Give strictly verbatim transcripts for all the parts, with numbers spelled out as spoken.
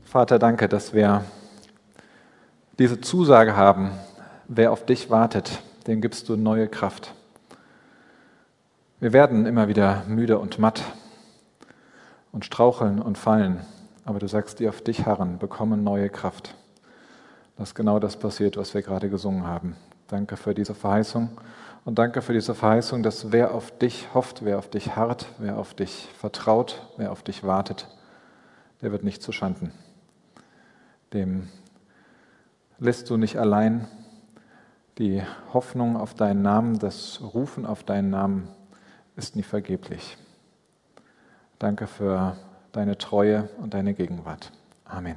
Vater, danke, dass wir diese Zusage haben, wer auf dich wartet, dem gibst du neue Kraft. Wir werden immer wieder müde und matt und straucheln und fallen, aber du sagst, die auf dich harren, bekommen neue Kraft. Dass genau das passiert, was wir gerade gesungen haben. Danke für diese Verheißung und danke für diese Verheißung, dass wer auf dich hofft, wer auf dich harrt, wer auf dich vertraut, wer auf dich wartet, der wird nicht zuschanden. Dem lässt du nicht allein. Die Hoffnung auf deinen Namen, das Rufen auf deinen Namen ist nie vergeblich. Danke für deine Treue und deine Gegenwart. Amen.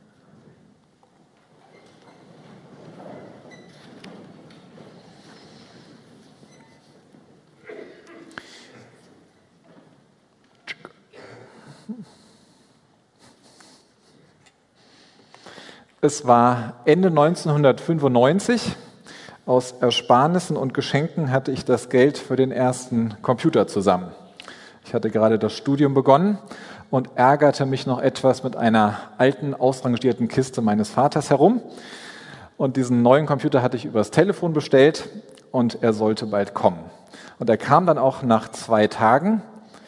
Es war Ende neunzehnhundertfünfundneunzig. Aus Ersparnissen und Geschenken hatte ich das Geld für den ersten Computer zusammen. Ich hatte gerade das Studium begonnen und ärgerte mich noch etwas mit einer alten, ausrangierten Kiste meines Vaters herum. Und diesen neuen Computer hatte ich übers Telefon bestellt und er sollte bald kommen. Und er kam dann auch nach zwei Tagen,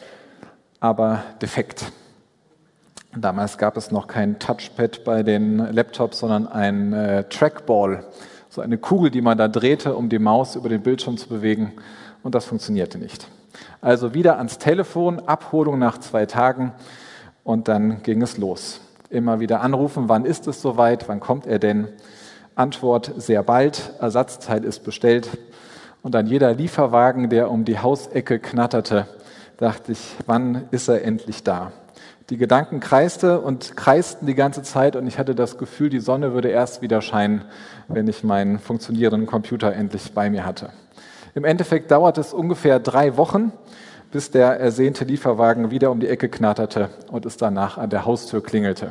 aber defekt. Damals gab es noch kein Touchpad bei den Laptops, sondern ein äh, Trackball, so eine Kugel, die man da drehte, um die Maus über den Bildschirm zu bewegen, und das funktionierte nicht. Also wieder ans Telefon, Abholung nach zwei Tagen und dann ging es los. Immer wieder anrufen, wann ist es soweit, wann kommt er denn? Antwort, sehr bald, Ersatzteil ist bestellt. Und an jeder Lieferwagen, der um die Hausecke knatterte, dachte ich, wann ist er endlich da? Die Gedanken kreiste und kreisten die ganze Zeit und ich hatte das Gefühl, die Sonne würde erst wieder scheinen, wenn ich meinen funktionierenden Computer endlich bei mir hatte. Im Endeffekt dauerte es ungefähr drei Wochen, bis der ersehnte Lieferwagen wieder um die Ecke knatterte und es danach an der Haustür klingelte.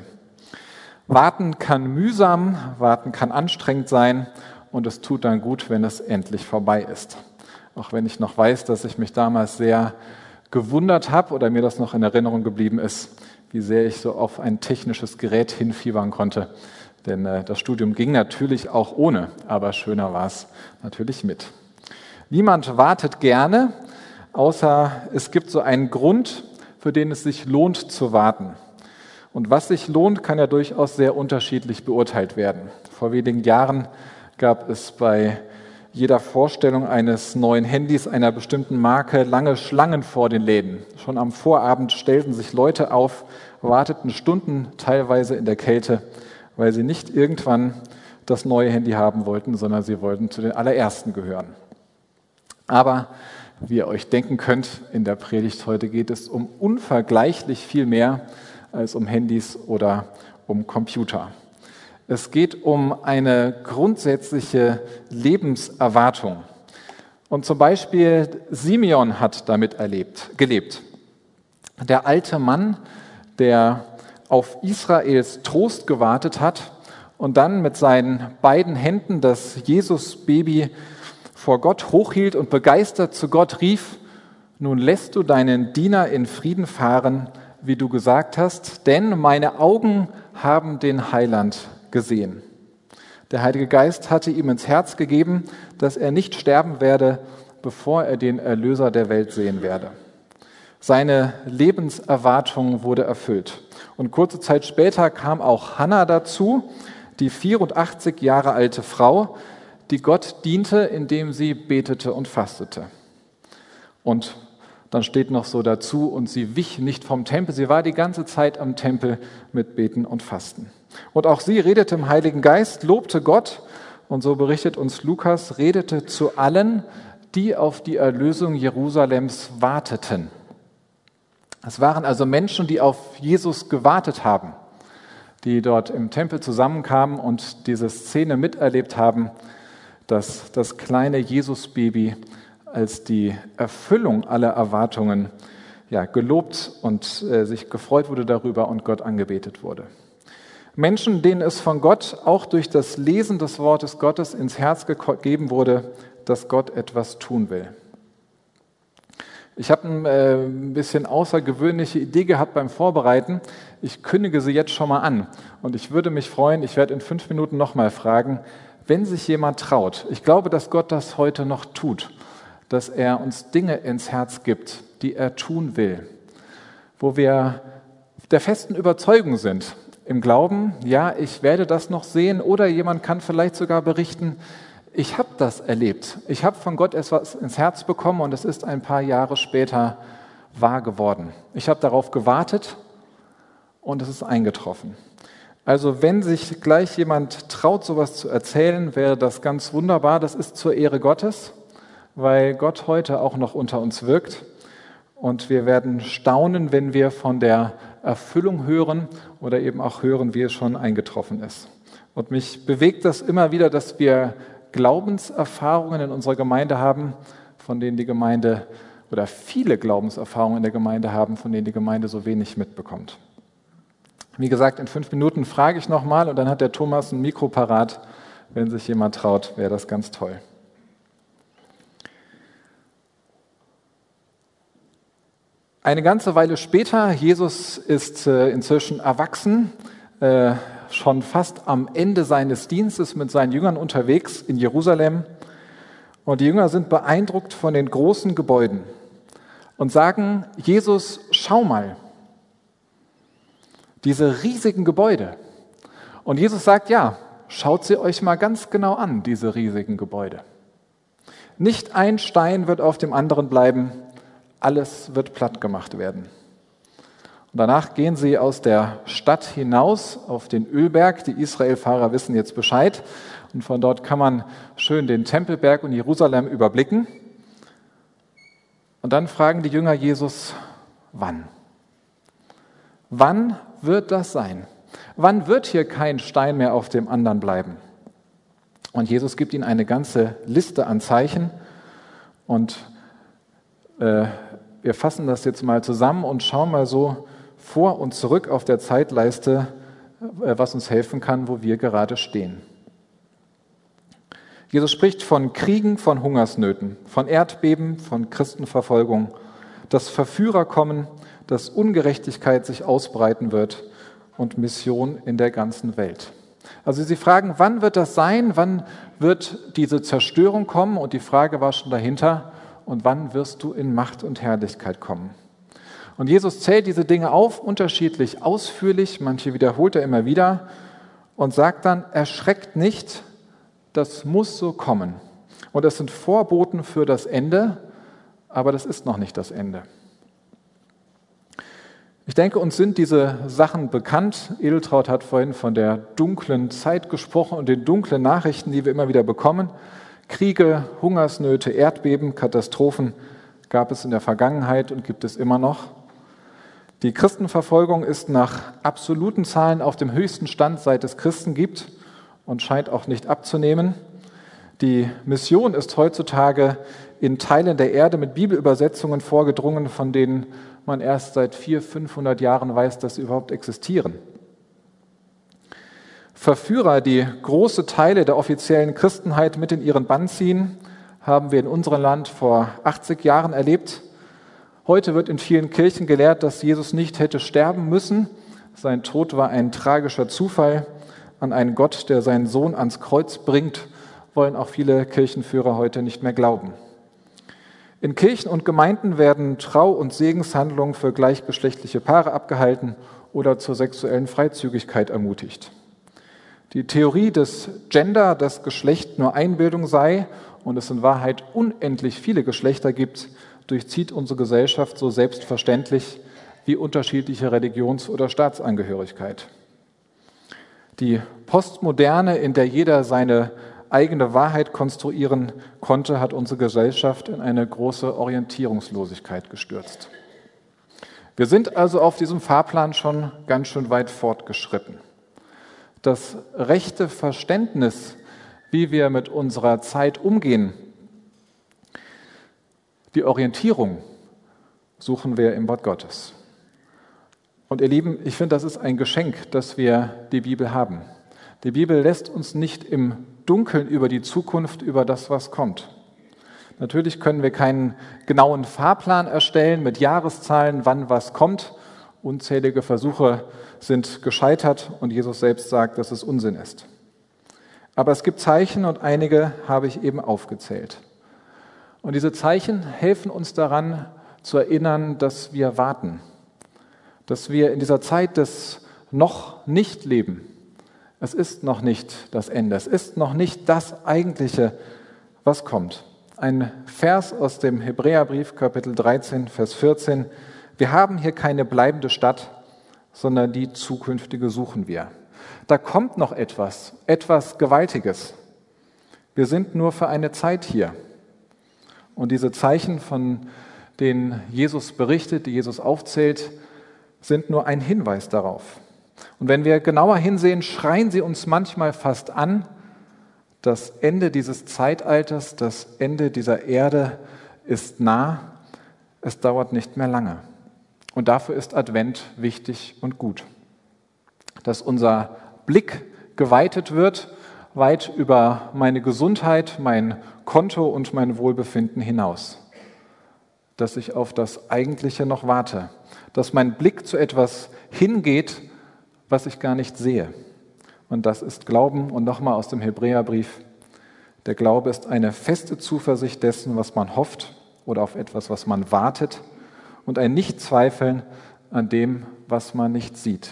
Warten kann mühsam, warten kann anstrengend sein und es tut dann gut, wenn es endlich vorbei ist. Auch wenn ich noch weiß, dass ich mich damals sehr gewundert habe oder mir das noch in Erinnerung geblieben ist, wie sehr ich so auf ein technisches Gerät hinfiebern konnte. Denn äh, das Studium ging natürlich auch ohne, aber schöner war es natürlich mit. Niemand wartet gerne, außer es gibt so einen Grund, für den es sich lohnt zu warten. Und was sich lohnt, kann ja durchaus sehr unterschiedlich beurteilt werden. Vor wenigen Jahren gab es bei jeder Vorstellung eines neuen Handys einer bestimmten Marke lange Schlangen vor den Läden. Schon am Vorabend stellten sich Leute auf, warteten Stunden teilweise in der Kälte, weil sie nicht irgendwann das neue Handy haben wollten, sondern sie wollten zu den allerersten gehören. Aber wie ihr euch denken könnt, in der Predigt heute geht es um unvergleichlich viel mehr als um Handys oder um Computer. Es geht um eine grundsätzliche Lebenserwartung. Und zum Beispiel Simeon hat damit erlebt, gelebt. Der alte Mann, der auf Israels Trost gewartet hat und dann mit seinen beiden Händen das Jesus-Baby vor Gott hochhielt und begeistert zu Gott rief: Nun lässt du deinen Diener in Frieden fahren, wie du gesagt hast, denn meine Augen haben den Heiland gesehen. Der Heilige Geist hatte ihm ins Herz gegeben, dass er nicht sterben werde, bevor er den Erlöser der Welt sehen werde. Seine Lebenserwartung wurde erfüllt. Und kurze Zeit später kam auch Hannah dazu, die vierundachtzig Jahre alte Frau, die Gott diente, indem sie betete und fastete. Und dann steht noch so dazu, und sie wich nicht vom Tempel, sie war die ganze Zeit am Tempel mit Beten und Fasten. Und auch sie redete im Heiligen Geist, lobte Gott, und so berichtet uns Lukas, redete zu allen, die auf die Erlösung Jerusalems warteten. Es waren also Menschen, die auf Jesus gewartet haben, die dort im Tempel zusammenkamen und diese Szene miterlebt haben, dass das kleine Jesus-Baby als die Erfüllung aller Erwartungen ja, gelobt und äh, sich gefreut wurde darüber und Gott angebetet wurde. Menschen, denen es von Gott auch durch das Lesen des Wortes Gottes ins Herz gegeben wurde, dass Gott etwas tun will. Ich habe ein, äh, ein bisschen außergewöhnliche Idee gehabt beim Vorbereiten. Ich kündige sie jetzt schon mal an. Und ich würde mich freuen, ich werde in fünf Minuten nochmal fragen, wenn sich jemand traut. Ich glaube, dass Gott das heute noch tut, dass er uns Dinge ins Herz gibt, die er tun will, wo wir der festen Überzeugung sind, im Glauben, ja, ich werde das noch sehen, oder jemand kann vielleicht sogar berichten, ich habe das erlebt. Ich habe von Gott etwas ins Herz bekommen und es ist ein paar Jahre später wahr geworden. Ich habe darauf gewartet und es ist eingetroffen. Also wenn sich gleich jemand traut, sowas zu erzählen, wäre das ganz wunderbar. Das ist zur Ehre Gottes, weil Gott heute auch noch unter uns wirkt. Und wir werden staunen, wenn wir von der Erfüllung hören oder eben auch hören, wie es schon eingetroffen ist. Und mich bewegt das immer wieder, dass wir Glaubenserfahrungen in unserer Gemeinde haben, von denen die Gemeinde oder viele Glaubenserfahrungen in der Gemeinde haben, von denen die Gemeinde so wenig mitbekommt. Wie gesagt, in fünf Minuten frage ich nochmal und dann hat der Thomas ein Mikro parat. Wenn sich jemand traut, wäre das ganz toll. Eine ganze Weile später, Jesus ist äh, inzwischen erwachsen, äh, schon fast am Ende seines Dienstes mit seinen Jüngern unterwegs in Jerusalem. Und die Jünger sind beeindruckt von den großen Gebäuden und sagen, Jesus, schau mal, diese riesigen Gebäude. Und Jesus sagt, ja, schaut sie euch mal ganz genau an, diese riesigen Gebäude. Nicht ein Stein wird auf dem anderen bleiben, alles wird platt gemacht werden. Und danach gehen sie aus der Stadt hinaus auf den Ölberg. Die Israelfahrer wissen jetzt Bescheid. Und von dort kann man schön den Tempelberg und Jerusalem überblicken. Und dann fragen die Jünger Jesus, wann? Wann wird das sein? Wann wird hier kein Stein mehr auf dem anderen bleiben? Und Jesus gibt ihnen eine ganze Liste an Zeichen. Und äh, wir fassen das jetzt mal zusammen und schauen mal so vor und zurück auf der Zeitleiste, äh, was uns helfen kann, wo wir gerade stehen. Jesus spricht von Kriegen, von Hungersnöten, von Erdbeben, von Christenverfolgung, dass Verführer kommen, dass Ungerechtigkeit sich ausbreiten wird und Mission in der ganzen Welt. Also Sie fragen, wann wird das sein? Wann wird diese Zerstörung kommen? Und die Frage war schon dahinter, und wann wirst du in Macht und Herrlichkeit kommen? Und Jesus zählt diese Dinge auf, unterschiedlich ausführlich, manche wiederholt er immer wieder und sagt dann, erschreckt nicht, das muss so kommen. Und es sind Vorboten für das Ende, aber das ist noch nicht das Ende. Ich denke, uns sind diese Sachen bekannt. Edeltraud hat vorhin von der dunklen Zeit gesprochen und den dunklen Nachrichten, die wir immer wieder bekommen. Kriege, Hungersnöte, Erdbeben, Katastrophen gab es in der Vergangenheit und gibt es immer noch. Die Christenverfolgung ist nach absoluten Zahlen auf dem höchsten Stand, seit es Christen gibt und scheint auch nicht abzunehmen. Die Mission ist heutzutage in Teilen der Erde mit Bibelübersetzungen vorgedrungen, von denen man erst seit vierhundert, fünfhundert Jahren weiß, dass sie überhaupt existieren. Verführer, die große Teile der offiziellen Christenheit mit in ihren Bann ziehen, haben wir in unserem Land vor achtzig Jahren erlebt. Heute wird in vielen Kirchen gelehrt, dass Jesus nicht hätte sterben müssen. Sein Tod war ein tragischer Zufall. An einen Gott, der seinen Sohn ans Kreuz bringt, wollen auch viele Kirchenführer heute nicht mehr glauben. In Kirchen und Gemeinden werden Trau- und Segenshandlungen für gleichgeschlechtliche Paare abgehalten oder zur sexuellen Freizügigkeit ermutigt. Die Theorie des Gender, dass Geschlecht nur Einbildung sei und es in Wahrheit unendlich viele Geschlechter gibt, durchzieht unsere Gesellschaft so selbstverständlich wie unterschiedliche Religions- oder Staatsangehörigkeit. Die Postmoderne, in der jeder seine eigene Wahrheit konstruieren konnte, hat unsere Gesellschaft in eine große Orientierungslosigkeit gestürzt. Wir sind also auf diesem Fahrplan schon ganz schön weit fortgeschritten. Das rechte Verständnis, wie wir mit unserer Zeit umgehen, die Orientierung suchen wir im Wort Gottes. Und ihr Lieben, ich finde, das ist ein Geschenk, dass wir die Bibel haben. Die Bibel lässt uns nicht im Dunkeln über die Zukunft, über das, was kommt. Natürlich können wir keinen genauen Fahrplan erstellen mit Jahreszahlen, wann was kommt. Unzählige Versuche sind gescheitert und Jesus selbst sagt, dass es Unsinn ist. Aber es gibt Zeichen und einige habe ich eben aufgezählt. Und diese Zeichen helfen uns daran zu erinnern, dass wir warten, dass wir in dieser Zeit des noch nicht leben. Es ist noch nicht das Ende, es ist noch nicht das Eigentliche, was kommt. Ein Vers aus dem Hebräerbrief, Kapitel dreizehn, Vers vierzehn. Wir haben hier keine bleibende Stadt, sondern die zukünftige suchen wir. Da kommt noch etwas, etwas Gewaltiges. Wir sind nur für eine Zeit hier. Und diese Zeichen, von denen Jesus berichtet, die Jesus aufzählt, sind nur ein Hinweis darauf. Und wenn wir genauer hinsehen, schreien sie uns manchmal fast an, das Ende dieses Zeitalters, das Ende dieser Erde ist nah, es dauert nicht mehr lange. Und dafür ist Advent wichtig und gut. Dass unser Blick geweitet wird, weit über meine Gesundheit, mein Konto und mein Wohlbefinden hinaus. Dass ich auf das Eigentliche noch warte. Dass mein Blick zu etwas hingeht, was ich gar nicht sehe. Und das ist Glauben. Und nochmal aus dem Hebräerbrief. Der Glaube ist eine feste Zuversicht dessen, was man hofft oder auf etwas, was man wartet. Und ein Nichtzweifeln an dem, was man nicht sieht.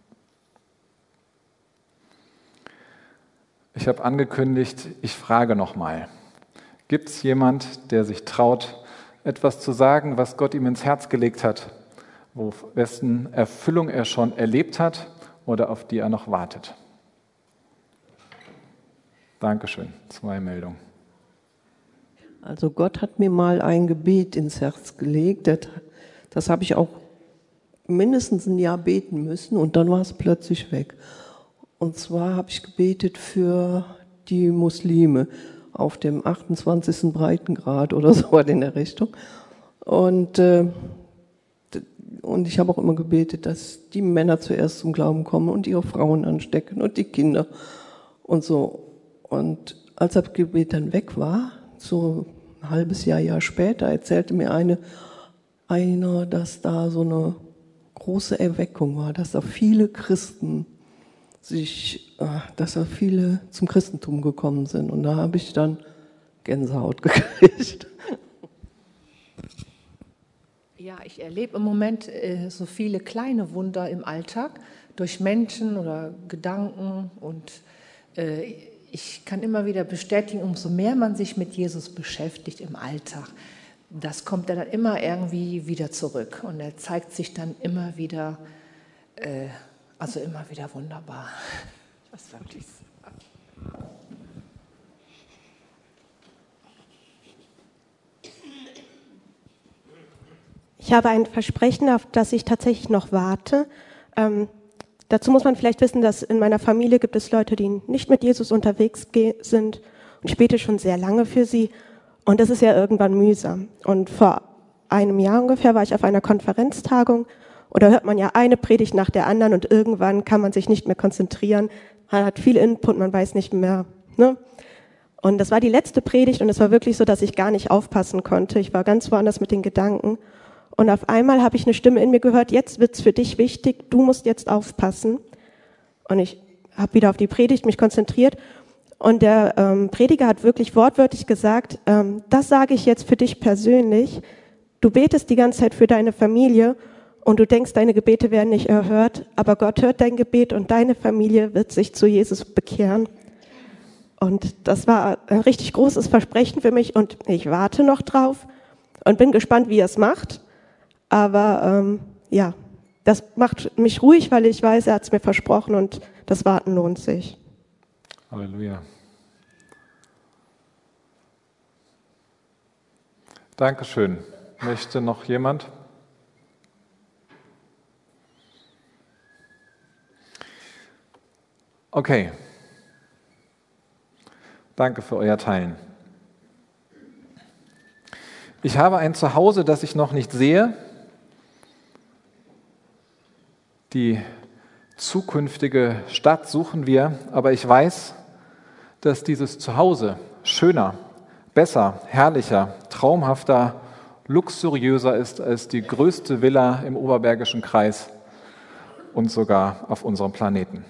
Ich habe angekündigt, ich frage nochmal. Gibt es jemand, der sich traut, etwas zu sagen, was Gott ihm ins Herz gelegt hat, wo wessen Erfüllung er schon erlebt hat oder auf die er noch wartet? Dankeschön. Zwei Meldungen. Also Gott hat mir mal ein Gebet ins Herz gelegt. Das, das habe ich auch mindestens ein Jahr beten müssen und dann war es plötzlich weg. Und zwar habe ich gebetet für die Muslime auf dem achtundzwanzigsten Breitengrad oder so in der Richtung. Und, äh, und ich habe auch immer gebetet, dass die Männer zuerst zum Glauben kommen und ihre Frauen anstecken und die Kinder und so. Und als das Gebet dann weg war, so ein halbes Jahr, Jahr später, erzählte mir eine, einer, dass da so eine große Erweckung war, dass da viele Christen sich, dass da viele zum Christentum gekommen sind. Und da habe ich dann Gänsehaut gekriegt. Ja, ich erlebe im Moment äh, so viele kleine Wunder im Alltag durch Menschen oder Gedanken und äh, ich kann immer wieder bestätigen, umso mehr man sich mit Jesus beschäftigt im Alltag, das kommt dann immer irgendwie wieder zurück und er zeigt sich dann immer wieder, äh, also immer wieder wunderbar. Was wollte ich sagen? Ich habe ein Versprechen, auf das ich tatsächlich noch warte. Ähm, dazu muss man vielleicht wissen, dass in meiner Familie gibt es Leute, die nicht mit Jesus unterwegs sind und ich bete schon sehr lange für sie. Und das ist ja irgendwann mühsam. Und vor einem Jahr ungefähr war ich auf einer Konferenztagung und da hört man ja eine Predigt nach der anderen und irgendwann kann man sich nicht mehr konzentrieren. Man hat viel Input, man weiß nicht mehr. Ne? Und das war die letzte Predigt und es war wirklich so, dass ich gar nicht aufpassen konnte. Ich war ganz woanders mit den Gedanken. Und auf einmal habe ich eine Stimme in mir gehört, jetzt wird's für dich wichtig, du musst jetzt aufpassen. Und ich habe wieder auf die Predigt mich konzentriert. Und der ähm, Prediger hat wirklich wortwörtlich gesagt, ähm, das sage ich jetzt für dich persönlich. Du betest die ganze Zeit für deine Familie und du denkst, deine Gebete werden nicht erhört, aber Gott hört dein Gebet und deine Familie wird sich zu Jesus bekehren. Und das war ein richtig großes Versprechen für mich und ich warte noch drauf und bin gespannt, wie er es macht. Aber ähm, ja, das macht mich ruhig, weil ich weiß, er hat es mir versprochen und das Warten lohnt sich. Halleluja. Dankeschön. Möchte noch jemand? Okay. Danke für euer Teilen. Ich habe ein Zuhause, das ich noch nicht sehe. Die zukünftige Stadt suchen wir, aber ich weiß, dass dieses Zuhause schöner, besser, herrlicher, traumhafter, luxuriöser ist als die größte Villa im Oberbergischen Kreis und sogar auf unserem Planeten.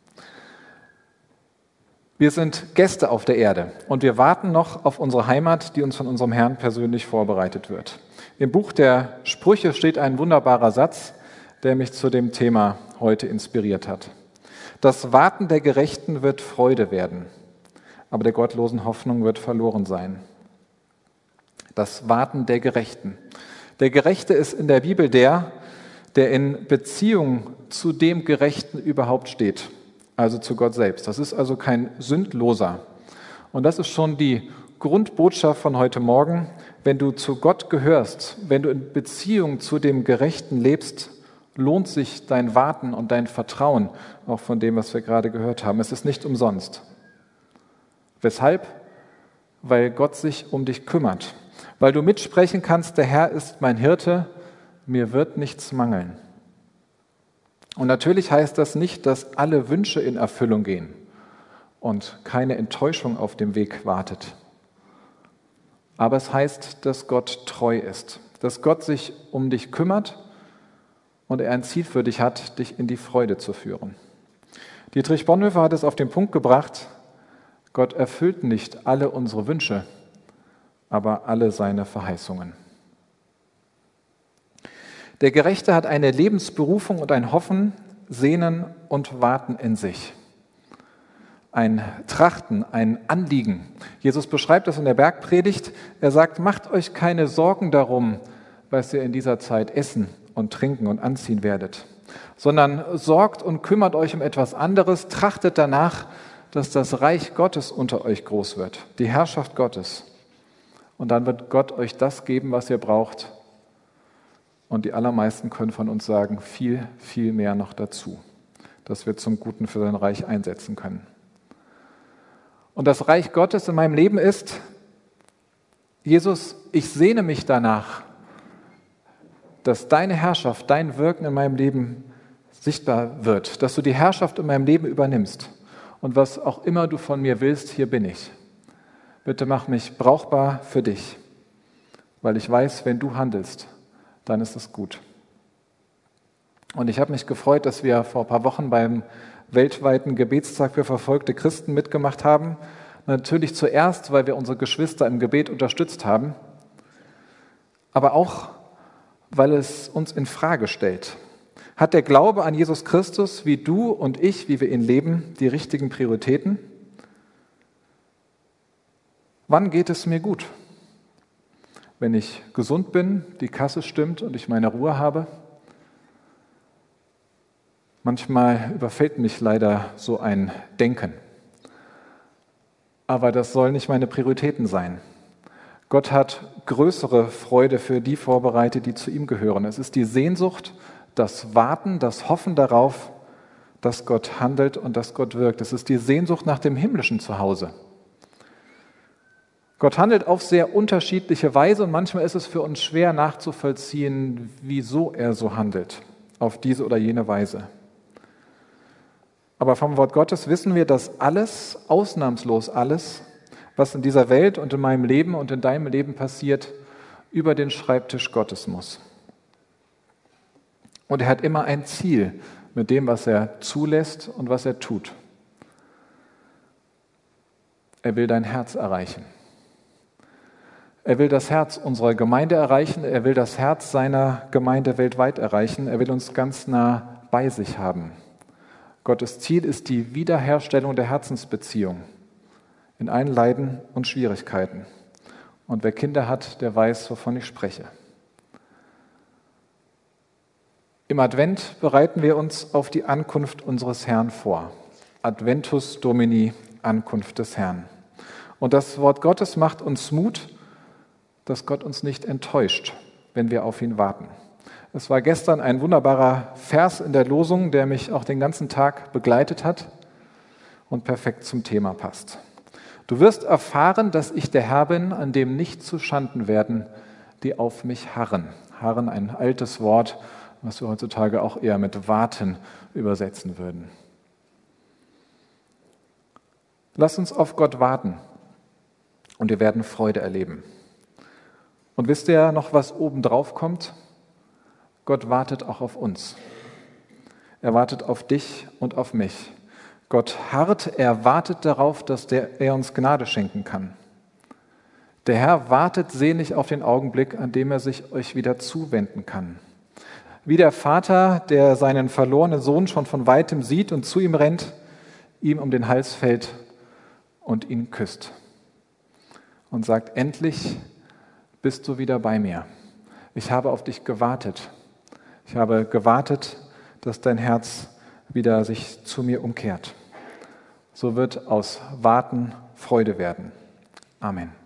Wir sind Gäste auf der Erde und wir warten noch auf unsere Heimat, die uns von unserem Herrn persönlich vorbereitet wird. Im Buch der Sprüche steht ein wunderbarer Satz, der mich zu dem Thema heute inspiriert hat. Das Warten der Gerechten wird Freude werden, aber der gottlosen Hoffnung wird verloren sein. Das Warten der Gerechten. Der Gerechte ist in der Bibel der, der in Beziehung zu dem Gerechten überhaupt steht, also zu Gott selbst. Das ist also kein Sündloser. Und das ist schon die Grundbotschaft von heute Morgen. Wenn du zu Gott gehörst, wenn du in Beziehung zu dem Gerechten lebst, lohnt sich dein Warten und dein Vertrauen, auch von dem, was wir gerade gehört haben. Es ist nicht umsonst. Weshalb? Weil Gott sich um dich kümmert. Weil du mitsprechen kannst, der Herr ist mein Hirte, mir wird nichts mangeln. Und natürlich heißt das nicht, dass alle Wünsche in Erfüllung gehen und keine Enttäuschung auf dem Weg wartet. Aber es heißt, dass Gott treu ist, dass Gott sich um dich kümmert und er ein Ziel für dich hat, dich in die Freude zu führen. Dietrich Bonhoeffer hat es auf den Punkt gebracht, Gott erfüllt nicht alle unsere Wünsche, aber alle seine Verheißungen. Der Gerechte hat eine Lebensberufung und ein Hoffen, Sehnen und Warten in sich. Ein Trachten, ein Anliegen. Jesus beschreibt das in der Bergpredigt. Er sagt, macht euch keine Sorgen darum, was ihr in dieser Zeit essen und trinken und anziehen werdet, sondern sorgt und kümmert euch um etwas anderes, trachtet danach, dass das Reich Gottes unter euch groß wird, die Herrschaft Gottes. Und dann wird Gott euch das geben, was ihr braucht. Und die allermeisten können von uns sagen, viel, viel mehr noch dazu, dass wir zum Guten für sein Reich einsetzen können. Und das Reich Gottes in meinem Leben ist, Jesus, ich sehne mich danach, dass deine Herrschaft, dein Wirken in meinem Leben sichtbar wird, dass du die Herrschaft in meinem Leben übernimmst. Und was auch immer du von mir willst, hier bin ich. Bitte mach mich brauchbar für dich, weil ich weiß, wenn du handelst, dann ist es gut. Und ich habe mich gefreut, dass wir vor ein paar Wochen beim weltweiten Gebetstag für verfolgte Christen mitgemacht haben. Natürlich zuerst, weil wir unsere Geschwister im Gebet unterstützt haben, aber auch, weil es uns in Frage stellt. Hat der Glaube an Jesus Christus, wie du und ich, wie wir ihn leben, die richtigen Prioritäten? Wann geht es mir gut? Wenn ich gesund bin, die Kasse stimmt und ich meine Ruhe habe? Manchmal überfällt mich leider so ein Denken. Aber das soll nicht meine Prioritäten sein. Gott hat größere Freude für die vorbereitet, die zu ihm gehören. Es ist die Sehnsucht, das Warten, das Hoffen darauf, dass Gott handelt und dass Gott wirkt. Es ist die Sehnsucht nach dem himmlischen Zuhause. Gott handelt auf sehr unterschiedliche Weise und manchmal ist es für uns schwer nachzuvollziehen, wieso er so handelt, auf diese oder jene Weise. Aber vom Wort Gottes wissen wir, dass alles, ausnahmslos alles, was in dieser Welt und in meinem Leben und in deinem Leben passiert, über den Schreibtisch Gottes muss. Und er hat immer ein Ziel mit dem, was er zulässt und was er tut. Er will dein Herz erreichen. Er will das Herz unserer Gemeinde erreichen. Er will das Herz seiner Gemeinde weltweit erreichen. Er will uns ganz nah bei sich haben. Gottes Ziel ist die Wiederherstellung der Herzensbeziehung in allen Leiden und Schwierigkeiten. Und wer Kinder hat, der weiß, wovon ich spreche. Im Advent bereiten wir uns auf die Ankunft unseres Herrn vor. Adventus Domini, Ankunft des Herrn. Und das Wort Gottes macht uns Mut, dass Gott uns nicht enttäuscht, wenn wir auf ihn warten. Es war gestern ein wunderbarer Vers in der Losung, der mich auch den ganzen Tag begleitet hat und perfekt zum Thema passt. Du wirst erfahren, dass ich der Herr bin, an dem nicht zu Schanden werden, die auf mich harren. Harren, ein altes Wort, was wir heutzutage auch eher mit warten übersetzen würden. Lass uns auf Gott warten. und wir werden Freude erleben. Und wisst ihr noch, was obendrauf kommt? Gott wartet auch auf uns. Er wartet auf dich und auf mich. Gott harrt, er wartet darauf, dass der, er uns Gnade schenken kann. Der Herr wartet sehnig auf den Augenblick, an dem er sich euch wieder zuwenden kann. Wie der Vater, der seinen verlorenen Sohn schon von weitem sieht und zu ihm rennt, ihm um den Hals fällt und ihn küsst und sagt, endlich bist du wieder bei mir. Ich habe auf dich gewartet. Ich habe gewartet, dass dein Herz wieder sich zu mir umkehrt. So wird aus Warten Freude werden. Amen.